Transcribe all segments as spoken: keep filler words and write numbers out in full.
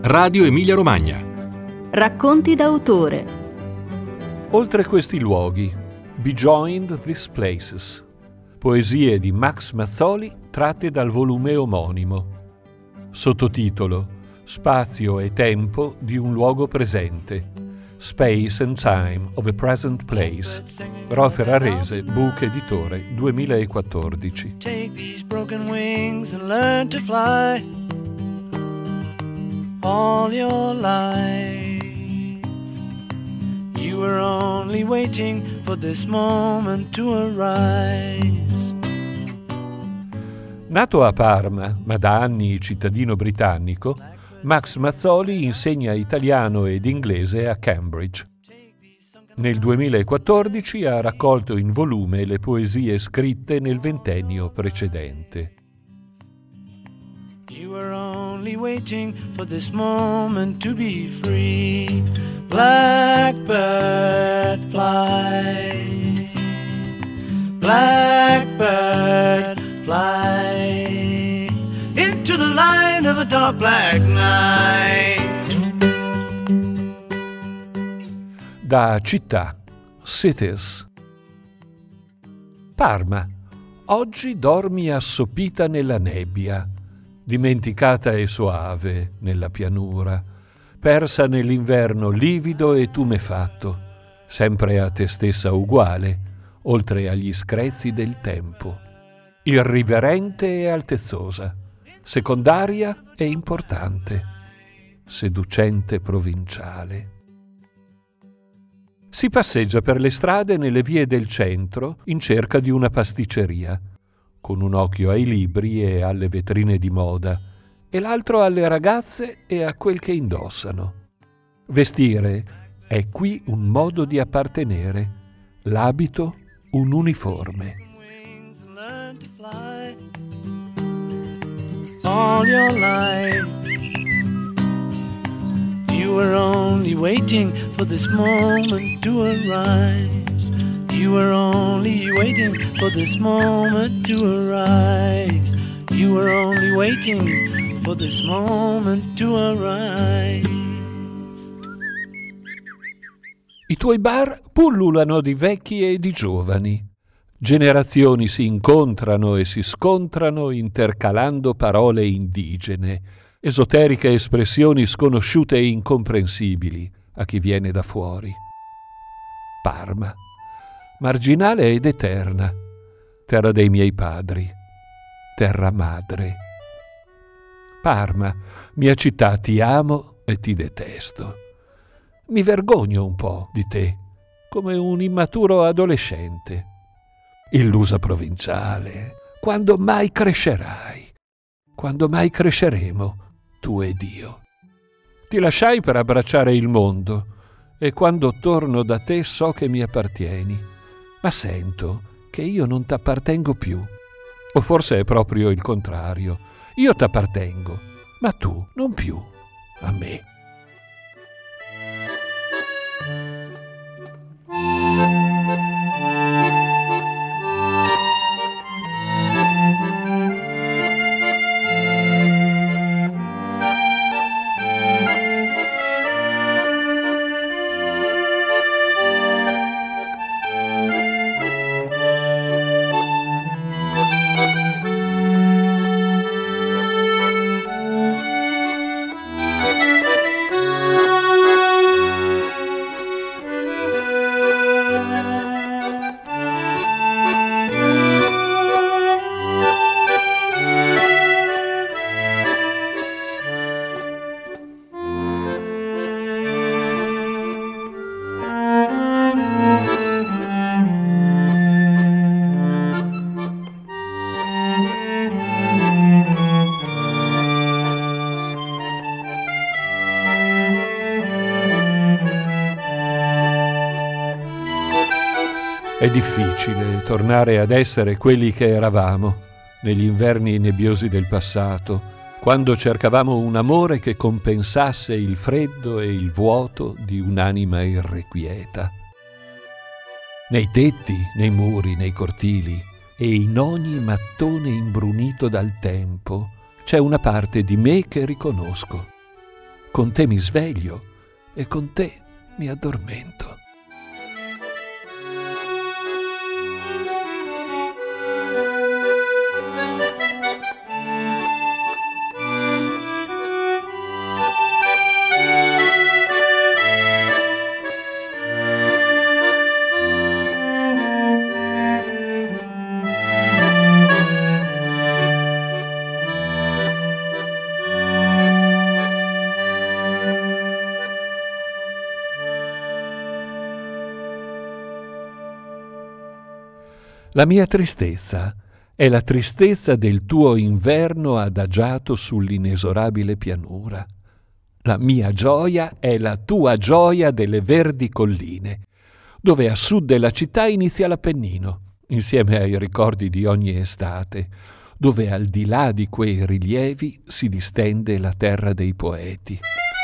Radio Emilia Romagna. Racconti d'autore. Oltre questi luoghi, Beyond These Places. Poesie di Max Mazzoli tratte dal volume omonimo. Sottotitolo: Spazio e tempo di un luogo presente. Space and Time of a Present Place. Rofer Arese, Book Editore, duemilaquattordici. Take these broken wings and learn to fly all your life. You were only waiting for this moment to arise. Nato a Parma, ma da anni cittadino britannico, Max Mazzoli insegna italiano ed inglese a Cambridge. Nel duemilaquattordici ha raccolto in volume le poesie scritte nel ventennio precedente. You were only waiting for this moment to be free. Blackbird fly, blackbird fly into the light of a dark black night. Da città, cities. Parma, oggi dormi assopita nella nebbia, dimenticata e soave nella pianura, persa nell'inverno livido e tumefatto, sempre a te stessa uguale, oltre agli screzi del tempo, irriverente e altezzosa, secondaria e importante, seducente provinciale. Si passeggia per le strade nelle vie del centro in cerca di una pasticceria, con un occhio ai libri e alle vetrine di moda, e l'altro alle ragazze e a quel che indossano. Vestire è qui un modo di appartenere, l'abito un uniforme. All your life, you were only waiting for this moment to arise. You were only waiting for this moment to arise. You were only waiting for this moment to arise. I tuoi bar pullulano di vecchi e di giovani. Generazioni si incontrano e si scontrano intercalando parole indigene, esoteriche espressioni sconosciute e incomprensibili a chi viene da fuori. Parma, marginale ed eterna, terra dei miei padri, terra madre. Parma, mia città, ti amo e ti detesto. Mi vergogno un po' di te, come un immaturo adolescente. Illusa provinciale, quando mai crescerai? Quando mai cresceremo, tu ed io? Ti lasciai per abbracciare il mondo, e quando torno da te so che mi appartieni, ma sento che io non t'appartengo più. O forse è proprio il contrario. Io t'appartengo, ma tu non più a me. È difficile tornare ad essere quelli che eravamo negli inverni nebbiosi del passato, quando cercavamo un amore che compensasse il freddo e il vuoto di un'anima irrequieta. Nei tetti, nei muri, nei cortili e in ogni mattone imbrunito dal tempo c'è una parte di me che riconosco. con te mi sveglio e con te mi addormento. La mia tristezza è la tristezza del tuo inverno adagiato sull'inesorabile pianura. La mia gioia è la tua gioia delle verdi colline, dove a sud della città inizia l'Appennino, insieme ai ricordi di ogni estate, dove al di là di quei rilievi si distende la terra dei poeti.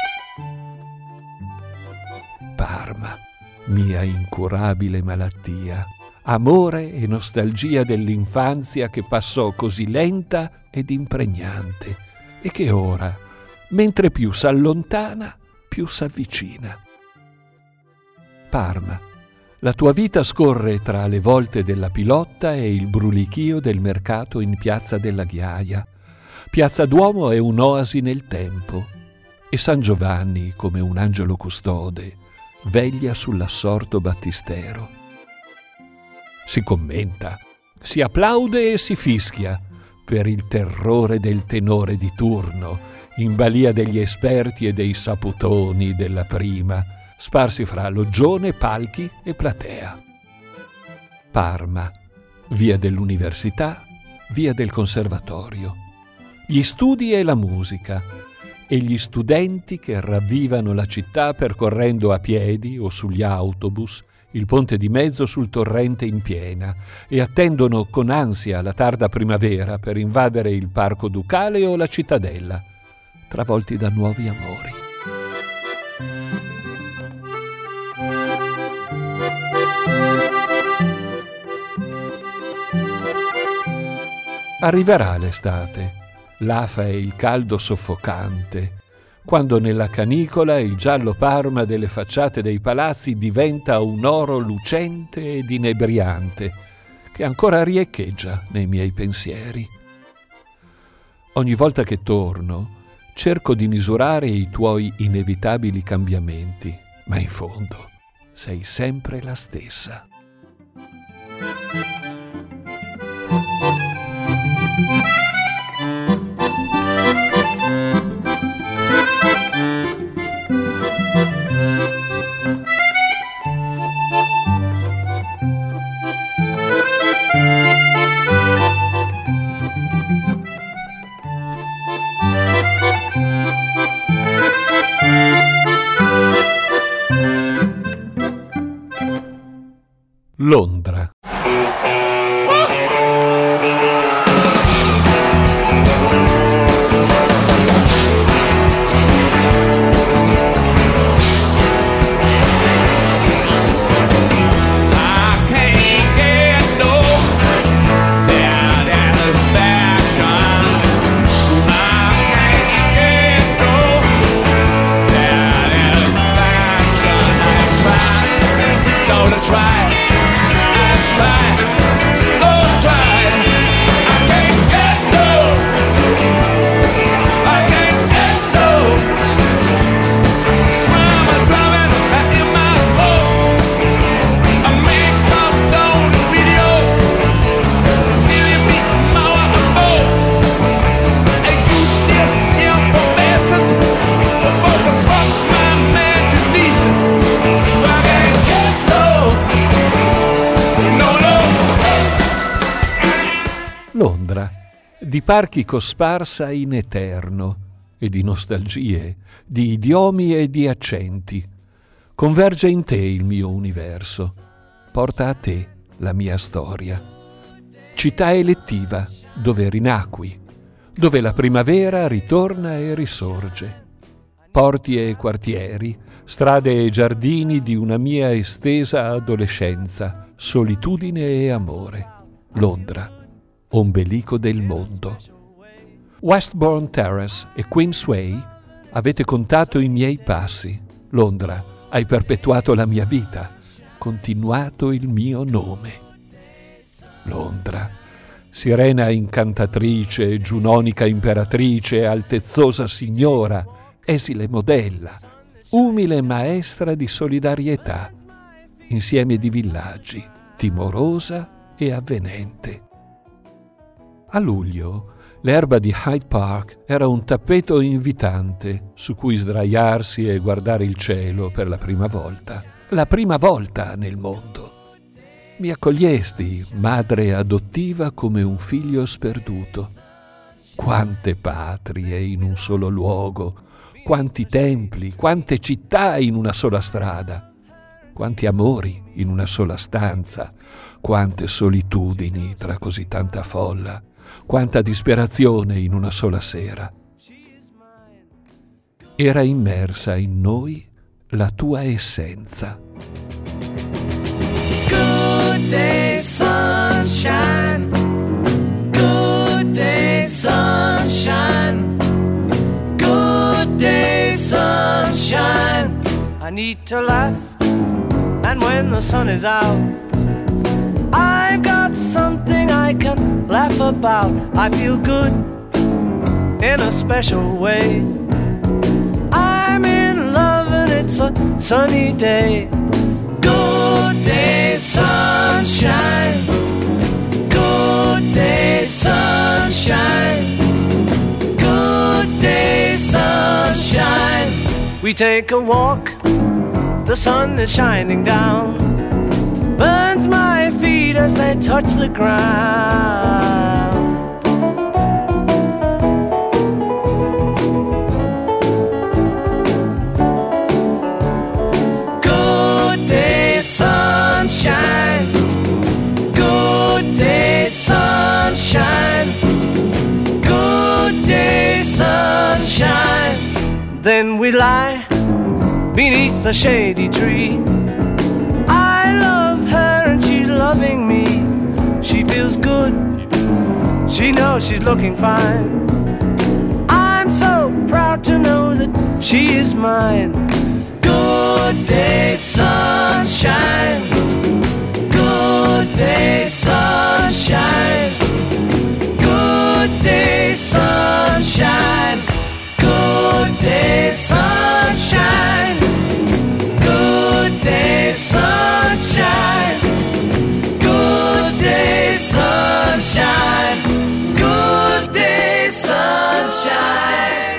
Parma, mia incurabile malattia, amore e nostalgia dell'infanzia che passò così lenta ed impregnante e che ora, mentre più s'allontana, più s'avvicina. Parma, la tua vita scorre tra le volte della Pilotta e il brulichio del mercato in Piazza della Ghiaia. Piazza Duomo è un'oasi nel tempo e San Giovanni, come un angelo custode, veglia sull'assorto battistero. Si commenta, si applaude e si fischia per il terrore del tenore di turno, in balia degli esperti e dei saputoni della prima, sparsi fra loggione, palchi e platea. Parma, via dell'università, via del conservatorio. Gli studi e la musica, e gli studenti che ravvivano la città percorrendo a piedi o sugli autobus il ponte di mezzo sul torrente in piena e attendono con ansia la tarda primavera per invadere il Parco Ducale o la cittadella, travolti da nuovi amori. Arriverà l'estate, l'afa e il caldo soffocante, quando nella canicola il giallo Parma delle facciate dei palazzi diventa un oro lucente ed inebriante, che ancora riecheggia nei miei pensieri. Ogni volta che torno, cerco di misurare i tuoi inevitabili cambiamenti, ma in fondo sei sempre la stessa. Londra. Londra, di parchi cosparsa in eterno e di nostalgie, di idiomi e di accenti. Converge in te il mio universo, porta a te la mia storia. Città elettiva, dove rinacqui, dove la primavera ritorna e risorge. Porti e quartieri, strade e giardini di una mia estesa adolescenza, solitudine e amore. Londra, ombelico del mondo. Westbourne Terrace e Queensway, Avete contato i miei passi. Londra, hai perpetuato la mia vita, continuato il mio nome. Londra, sirena incantatrice, giunonica imperatrice, altezzosa signora, esile modella, umile maestra di solidarietà, insieme di villaggi, timorosa e avvenente. A luglio l'erba di Hyde Park era un tappeto invitante su cui sdraiarsi e guardare il cielo per la prima volta, la prima volta nel mondo. Mi accogliesti, madre adottiva, come un figlio sperduto. Quante patrie in un solo luogo, quanti templi, quante città in una sola strada, quanti amori in una sola stanza, quante solitudini tra così tanta folla, quanta disperazione in una sola sera. Era immersa in noi la tua essenza. Good day, sunshine. Good day, sunshine. Good day, sunshine. I need to laugh, and when the sun is out, I've got something I can laugh about. I feel good in a special way. I'm in love and it's a sunny day. Good day, sunshine. Good day, sunshine. Good day, sunshine. We take a walk, the sun is shining down, burns my feet as they touch the ground. Good day, sunshine. Good day, sunshine. Good day, sunshine. Then we lie beneath a shady tree. I love her and she's loving me. She feels good, she knows she's looking fine. I'm so proud to know that she is mine. Good day, sunshine. Good day, sunshine. Good day, sunshine. Good day, sunshine. Good day, sunshine. Good day, sunshine. Good day, sunshine.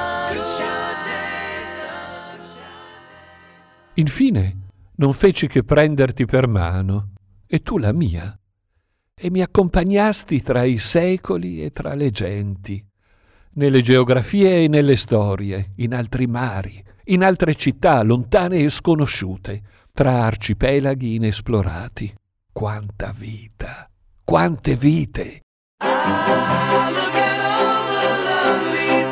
Infine, non feci che prenderti per mano, e tu la mia, e mi accompagnasti tra i secoli e tra le genti, nelle geografie e nelle storie, in altri mari, in altre città lontane e sconosciute, tra arcipelaghi inesplorati. Quanta vita, quante vite! Ah, look at all the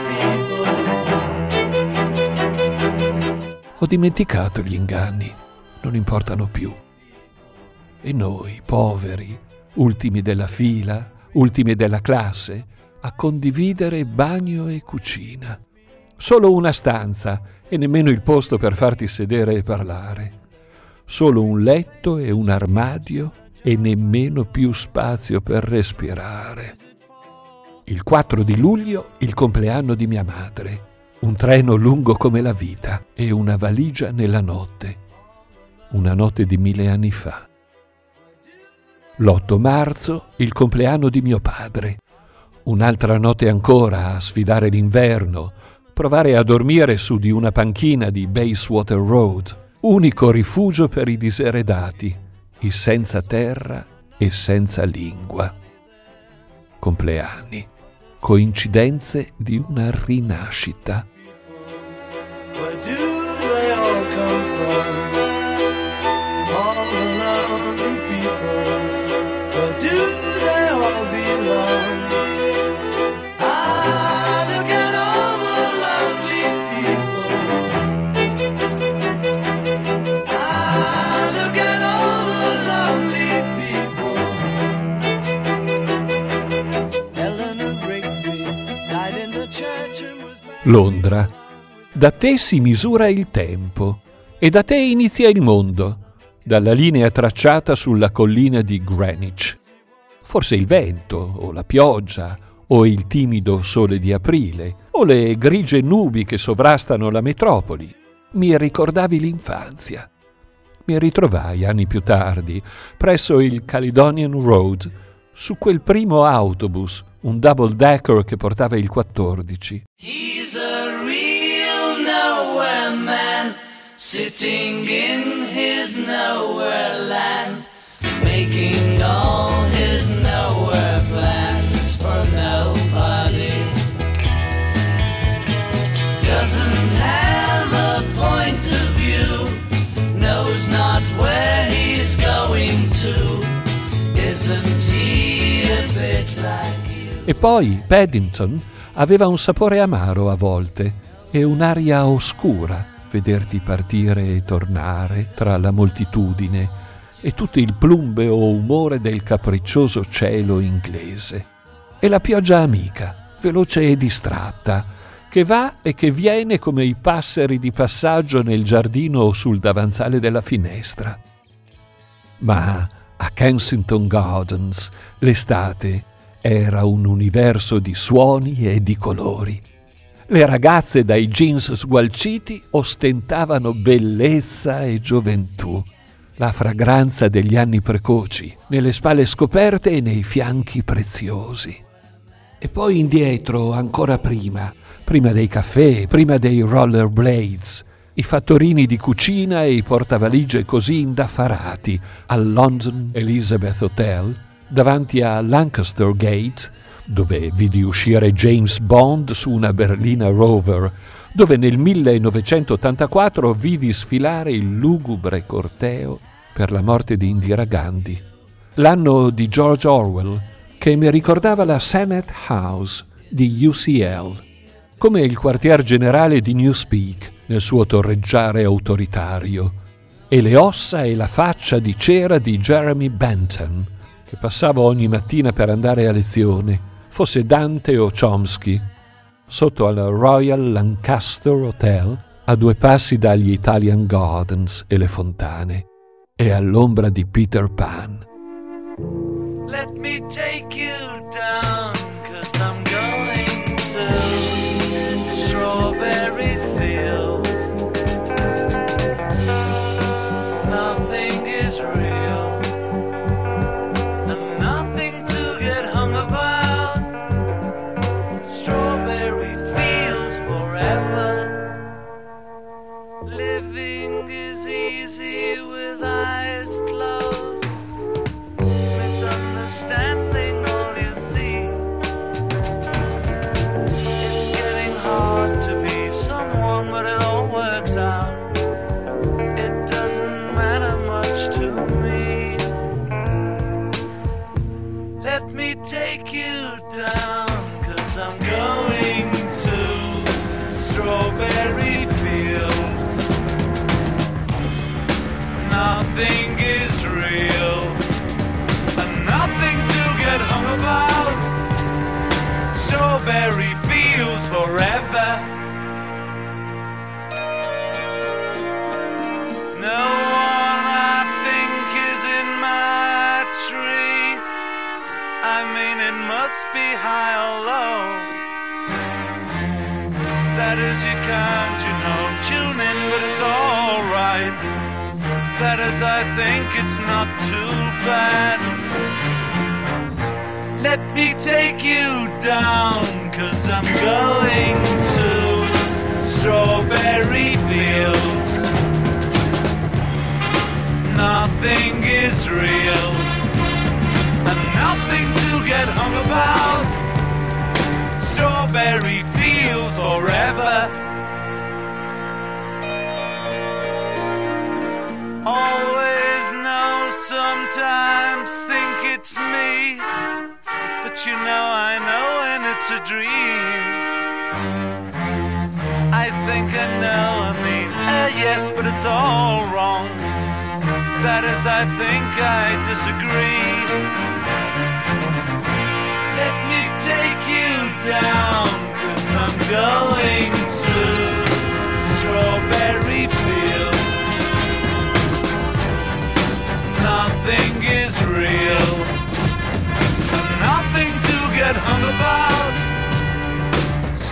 lovely people. Ho dimenticato gli inganni, non importano più. E noi, poveri, ultimi della fila, ultimi della classe, a condividere bagno e cucina. Solo una stanza e nemmeno il posto per farti sedere e parlare. Solo un letto e un armadio e nemmeno più spazio per respirare. Il quattro di luglio, il compleanno di mia madre. Un treno lungo come la vita e una valigia nella notte. Una notte di mille anni fa. L'otto marzo, il compleanno di mio padre. Un'altra notte ancora a sfidare l'inverno, provare a dormire su di una panchina di Bayswater Road, unico rifugio per i diseredati, i senza terra e senza lingua. Compleanni, coincidenze di una rinascita. Where do they all come from? All the lonely people. Where do they all belong? Ah, look at all the lovely people. Ah, look at all the lovely people. Eleanor Rigby died in the church and was buried. Londra, Da te si misura il tempo e da te inizia il mondo, dalla linea tracciata sulla collina di Greenwich. Forse il vento, o la pioggia, o il timido sole di aprile, o le grigie nubi che sovrastano la metropoli. Mi ricordavi l'infanzia. Mi ritrovai anni più tardi, presso il Caledonian Road, su quel primo autobus, un double-decker che portava il quattordici. He's a real nowhere man, sitting in his nowhere land, making all his nowhere plans for nobody. Doesn't have a point of view, knows not where he's going to. Isn't he a bit like you? E poi Paddington aveva un sapore amaro a volte e un'aria oscura vederti partire e tornare tra la moltitudine e tutto il plumbeo umore del capriccioso cielo inglese. E la pioggia amica, veloce e distratta, che va e che viene come i passeri di passaggio nel giardino o sul davanzale della finestra. Ma a Kensington Gardens l'estate era un universo di suoni e di colori. Le ragazze dai jeans sgualciti ostentavano bellezza e gioventù, la fragranza degli anni precoci, nelle spalle scoperte e nei fianchi preziosi. E poi indietro, ancora prima, prima dei caffè, prima dei rollerblades, i fattorini di cucina e i portavalige così indaffarati al London Elizabeth Hotel, davanti a Lancaster Gate, dove vidi uscire James Bond su una berlina Rover, dove nel millenovecentottantaquattro vidi sfilare il lugubre corteo per la morte di Indira Gandhi. L'anno di George Orwell, che mi ricordava la Senate House di U C L, come il quartier generale di Newspeak nel suo torreggiare autoritario, e le ossa e la faccia di cera di Jeremy Bentham, che passavo ogni mattina per andare a lezione, fosse Dante o Chomsky, sotto al Royal Lancaster Hotel, a due passi dagli Italian Gardens e le fontane, e all'ombra di Peter Pan. Let me take you down, 'cause I'm going to strawberry fields. Nothing is real, and nothing to get hung about. Strawberry fields forever. Living is easy with eyes closed. Misunderstanding all you see. It's getting hard to be someone, but it all works out. It doesn't matter much to me. Let me take you down, 'cause I'm going to strawberry fields. Nothing is real, and nothing to get hung about. Strawberry fields forever. No one I think is in my tree. I mean, it must be high or low. That is, you can't, you know, tune in, but it's all right. That is, I think it's not too bad. Let me take you down, 'cause I'm going to strawberry fields. Nothing is real, and nothing to get hung about. Strawberry fields forever. Always know, sometimes think it's me, but you know I know when it's a dream. I think I know, I mean, uh, yes, but it's all wrong. That is, I think I disagree. Let me take you down, 'cause I'm going to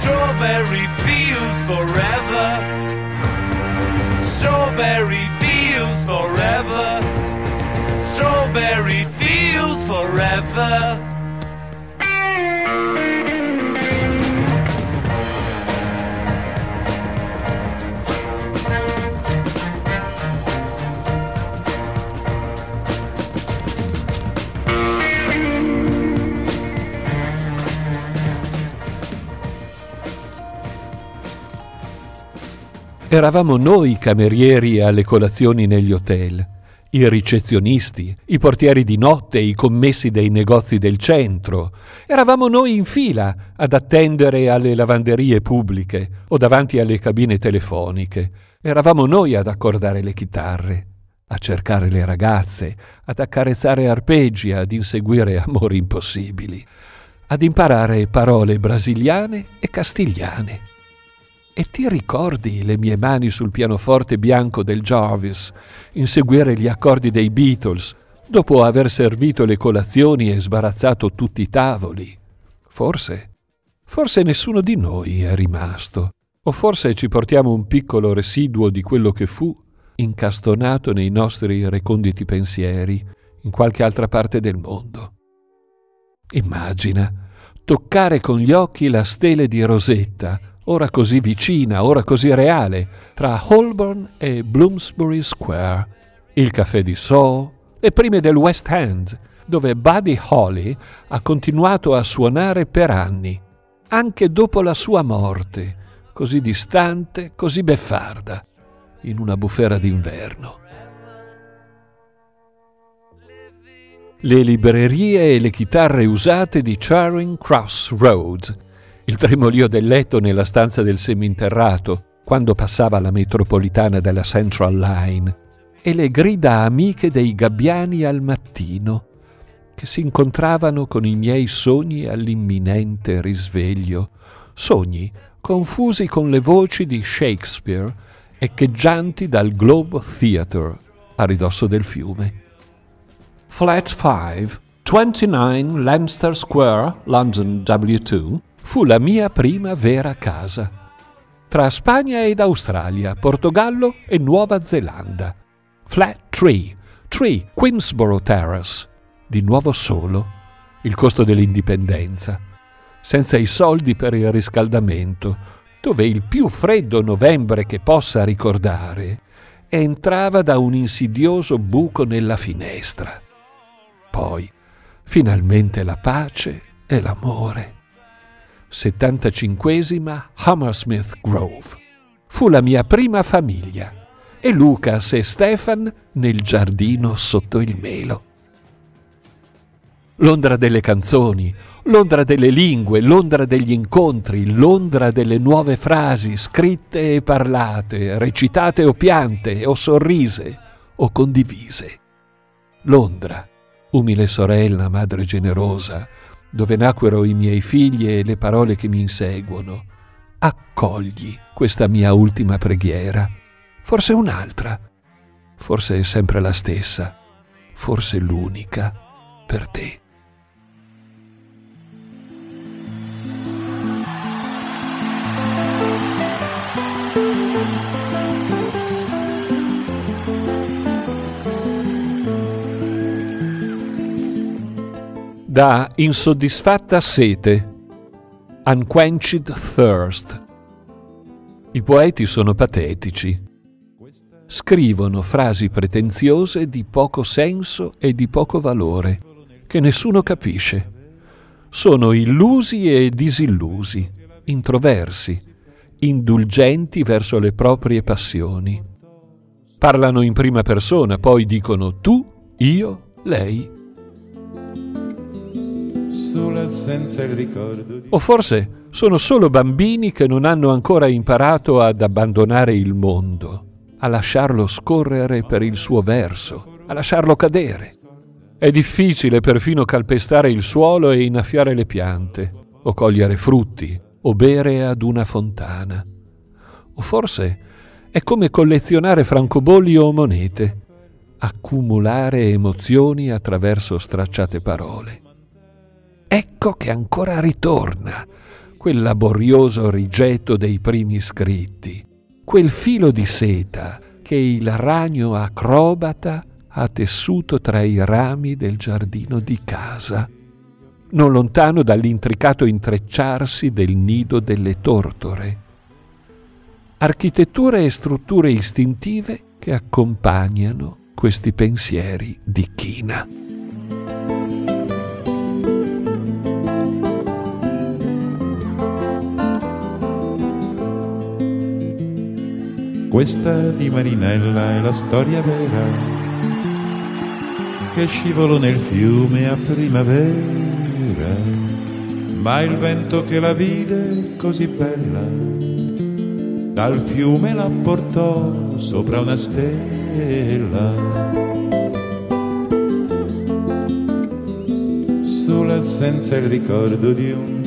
Strawberry fields forever. Strawberry fields forever. Strawberry fields forever. Eravamo noi i camerieri alle colazioni negli hotel, i ricezionisti, i portieri di notte, i commessi dei negozi del centro. Eravamo noi in fila ad attendere alle lavanderie pubbliche o davanti alle cabine telefoniche. Eravamo noi ad accordare le chitarre, a cercare le ragazze, ad accarezzare arpeggi, ad inseguire amori impossibili, ad imparare parole brasiliane e castigliane. E ti ricordi le mie mani sul pianoforte bianco del Jarvis, inseguire gli accordi dei Beatles, dopo aver servito le colazioni e sbarazzato tutti i tavoli? Forse, forse nessuno di noi è rimasto, o forse ci portiamo un piccolo residuo di quello che fu, incastonato nei nostri reconditi pensieri, in qualche altra parte del mondo. Immagina, toccare con gli occhi la stele di Rosetta, ora così vicina, ora così reale, tra Holborn e Bloomsbury Square, il caffè di Soho, le prime del West End, dove Buddy Holly ha continuato a suonare per anni, anche dopo la sua morte, così distante, così beffarda, in una bufera d'inverno. Le librerie e le chitarre usate di Charing Cross Road, il tremolio del letto nella stanza del seminterrato, quando passava la metropolitana della Central Line, e le grida amiche dei gabbiani al mattino, che si incontravano con i miei sogni all'imminente risveglio, sogni confusi con le voci di Shakespeare, echeggianti dal Globe Theatre, a ridosso del fiume. Flat cinque, ventinove Leicester Square, London W due, fu la mia prima vera casa. Tra Spagna ed Australia, Portogallo e Nuova Zelanda. Flat tre, tre Queensborough Terrace, di nuovo solo, il costo dell'indipendenza, senza i soldi per il riscaldamento, dove il più freddo novembre che possa ricordare entrava da un insidioso buco nella finestra. Poi, finalmente la pace e l'amore. settantacinquesima Hammersmith Grove. Fu la mia prima famiglia e Lucas e Stefan nel giardino sotto il melo. Londra delle canzoni, Londra delle lingue, Londra degli incontri, Londra delle nuove frasi scritte e parlate, recitate o piante o sorrise o condivise. Londra, umile sorella, madre generosa, dove nacquero i miei figli e le parole che mi inseguono. Accogli questa mia ultima preghiera. Forse un'altra, forse è sempre la stessa, forse l'unica per te. Da Insoddisfatta sete, Unquenched Thirst. I poeti sono patetici. Scrivono frasi pretenziose di poco senso e di poco valore, che nessuno capisce. Sono illusi e disillusi, introversi, indulgenti verso le proprie passioni. Parlano in prima persona, poi dicono tu, io, lei. Senza il ricordo di... O forse sono solo bambini che non hanno ancora imparato ad abbandonare il mondo, a lasciarlo scorrere per il suo verso, a lasciarlo cadere. È difficile perfino calpestare il suolo e innaffiare le piante, o cogliere frutti, o bere ad una fontana. O forse è come collezionare francobolli o monete, accumulare emozioni attraverso stracciate parole. Ecco che ancora ritorna, quel laborioso rigetto dei primi scritti, quel filo di seta che il ragno acrobata ha tessuto tra i rami del giardino di casa, non lontano dall'intricato intrecciarsi del nido delle tortore. Architetture e strutture istintive che accompagnano questi pensieri di china. Questa di Marinella è la storia vera che scivolò nel fiume a primavera, ma il vento che la vide così bella dal fiume la portò sopra una stella. Sola senza il ricordo di un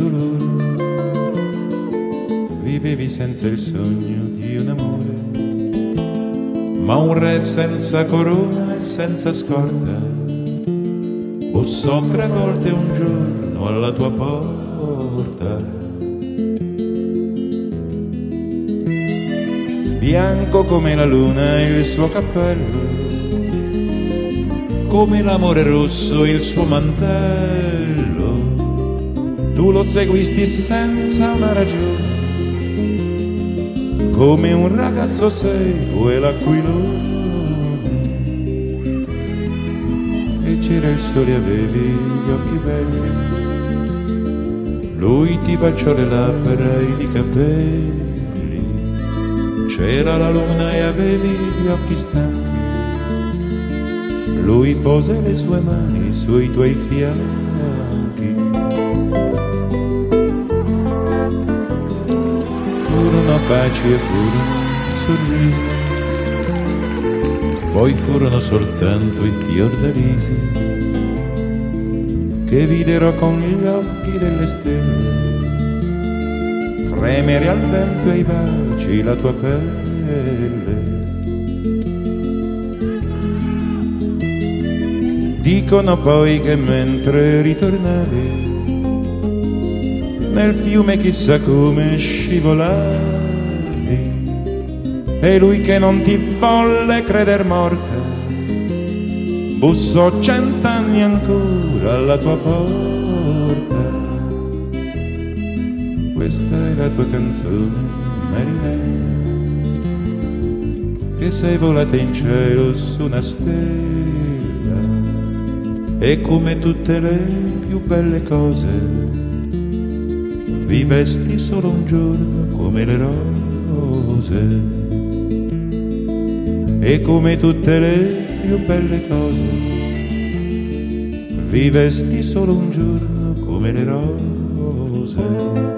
dolore, vivevi senza il sogno di un amore, ma un re senza corona e senza scorta bussò tre volte un giorno alla tua porta. Bianco come la luna il suo cappello, come l'amore rosso il suo mantello, tu lo seguisti senza una ragione, come un ragazzo segue l'aquilone. E c'era il sole, avevi gli occhi belli, lui ti baciò le labbra e i capelli. C'era la luna e avevi gli occhi stanchi, lui pose le sue mani sui tuoi fianchi. Furono baci e furono sorrisi, poi furono soltanto i fiordalisi che videro con gli occhi delle stelle fremere al vento e ai baci la tua pelle. Dicono poi che mentre ritornavi nel fiume chissà come scivolavi, e lui che non ti volle creder morta bussò cent'anni ancora alla tua porta. Questa è la tua canzone, Marinella, che sei volata in cielo su una stella, e come tutte le più belle cose vivesti solo un giorno come le rose. E come tutte le più belle cose vivesti solo un giorno come le rose.